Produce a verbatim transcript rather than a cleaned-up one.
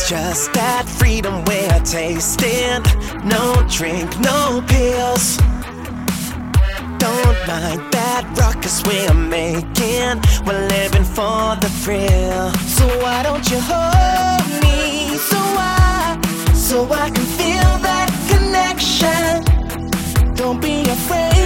Just that freedom we're tasting. No drink, no pills. Don't mind that ruckus we're making. We're living for the thrill. So why don't you hold me so I, so I can feel that connection. Don't be afraid